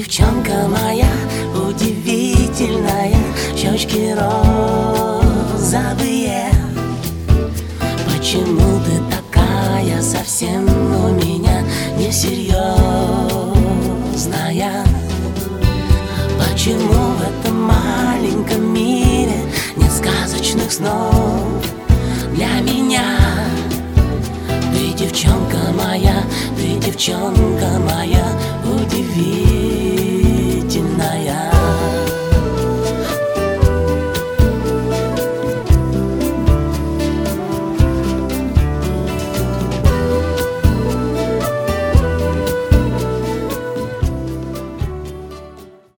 девчонка моя удивительная, щечки розовые. Почему ты такая совсем у меня несерьезная? Почему в этом маленьком мире нет сказочных снов для меня? Ты девчонка моя, ты девчонка моя удивительная.